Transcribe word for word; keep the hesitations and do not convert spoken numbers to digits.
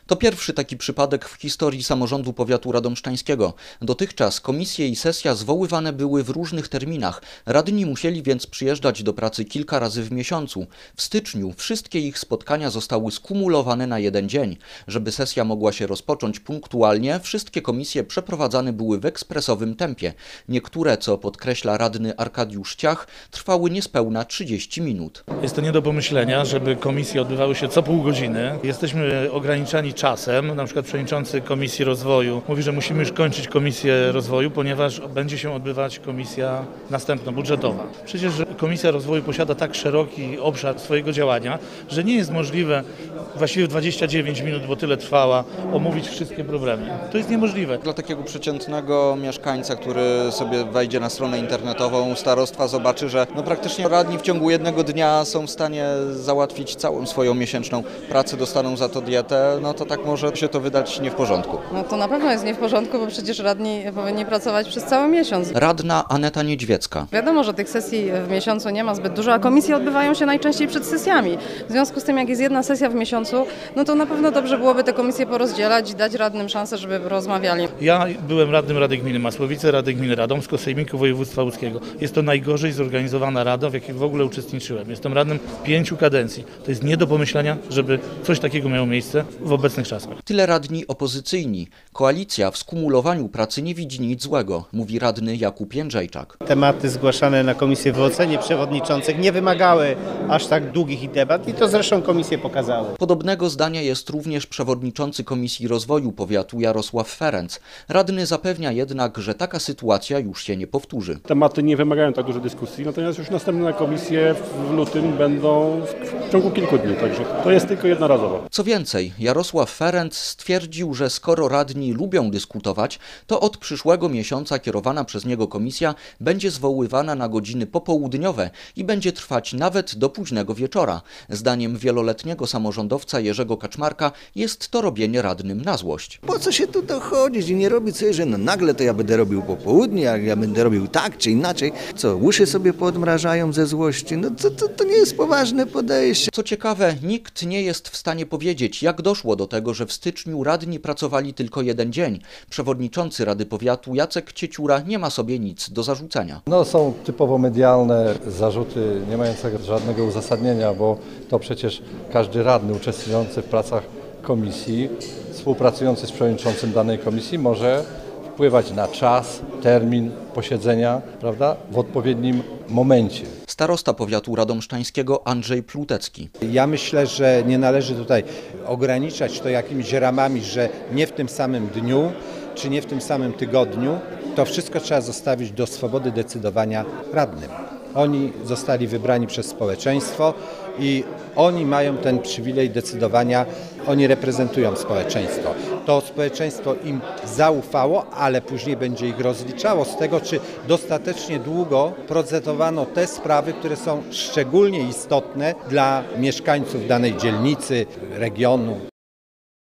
To pierwszy taki przypadek w historii samorządu powiatu radomszczańskiego. Dotychczas komisje i sesja zwoływane były w różnych terminach. Radni musieli więc przyjeżdżać do pracy kilka razy w miesiącu. W styczniu wszystkie ich spotkania zostały skumulowane na jeden dzień. Żeby sesja mogła się rozpocząć punktualnie, wszystkie komisje przeprowadzane były w ekspresowym tempie. Niektóre, co podkreśla radny Arkadiusz Ciach, trwały niespełna trzydzieści minut. Jest to nie do pomyślenia, żeby komisje odbywały się co pół godziny. Jesteśmy ograniczani czasem. Na przykład przewodniczący Komisji Rozwoju mówi, że musimy już kończyć Komisję Rozwoju, ponieważ będzie się odbywać komisja następna, budżetowa. Przecież Komisja Rozwoju posiada tak szeroki obszar swojego działania, że nie jest możliwe właściwie dwadzieścia dziewięć minut, bo tyle trwała, omówić wszystkie problemy. To jest niemożliwe. Dla takiego przeciętnego mieszkańca, który sobie wejdzie na stronę internetową starostwa, zobaczy, że no praktycznie radni w ciągu jednego dnia są w stanie załatwić całą swoją miesięczną pracę, dostaną za to dietę, no to tak może się to wydać nie w porządku. No to na pewno jest nie w porządku, bo przecież radni powinni pracować przez cały miesiąc. Radna Aneta Niedźwiecka. Wiadomo, że tych sesji w miesiącu nie ma zbyt dużo, a komisje odbywają się najczęściej przed sesjami. W związku z tym, jak jest jedna sesja w miesiącu, no to na pewno dobrze byłoby te komisje porozdzielać i dać radnym szansę, żeby rozmawiali. Ja byłem radnym Rady Gminy Masłowice, Rady Gminy Radomsko, Sejmiku Województwa Łódzkiego. Jest to najgorzej zorganizowana rada, w jakiej w ogóle uczestniczyłem. Jestem radnym pięciu kadencji. To jest nie do pomyślenia, żeby coś takiego miało miejsce w obecnych czasach. Tyle radni opozycyjni. Koalicja w skumulowaniu pracy nie widzi nic złego, mówi radny Jakub Jędrzejczak. Tematy zgłaszane na komisję w ocenie przewodniczących nie wymagały aż tak długich debat i to zresztą komisje pokazały. Podobnego zdania jest również przewodniczący Komisji Rozwoju Powiatu Jarosław Ferenc. Radny zapewnia jednak, że taka sytuacja już się nie powtórzy. Tematy nie wymagają tak dużo dyskusji, natomiast już następne komisje w lutym będą w ciągu kilku dni, także to jest tylko jednorazowo. Co więcej, Jarosław Ferenc stwierdził, że skoro radni lubią dyskutować, to od przyszłego miesiąca kierowana przez niego komisja będzie zwoływana na godziny popołudniowe i będzie trwać nawet do późnego wieczora. Zdaniem wieloletniego samorządowca Jerzego Kaczmarka jest to robienie radnym na złość. Po co się tu dochodzić i nie robić sobie, że no nagle to ja będę robił po południu, jak ja będę robił tak czy inaczej. Co, uszy sobie podmrażają ze złości? No to, to, to nie jest poważne podejście. Co ciekawe, nikt nie jest w stanie powiedzieć, jak doszło do tego, że w styczniu radni pracowali tylko jeden dzień. Przewodniczący Rady Powiatu Jacek Cieciura nie ma sobie nic do zarzucenia. No, są typowo medialne zarzuty, nie mające żadnego uzasadnienia, bo to przecież każdy radny uczestniczący w pracach komisji, współpracujący z przewodniczącym danej komisji może wpływać na czas, termin posiedzenia, prawda, w odpowiednim momencie. Starosta powiatu radomszczańskiego Andrzej Plutecki. Ja myślę, że nie należy tutaj ograniczać to jakimiś ramami, że nie w tym samym dniu, czy nie w tym samym tygodniu. To wszystko trzeba zostawić do swobody decydowania radnym. Oni zostali wybrani przez społeczeństwo i oni mają ten przywilej decydowania, oni reprezentują społeczeństwo. To społeczeństwo im zaufało, ale później będzie ich rozliczało z tego, czy dostatecznie długo procedowano te sprawy, które są szczególnie istotne dla mieszkańców danej dzielnicy, regionu.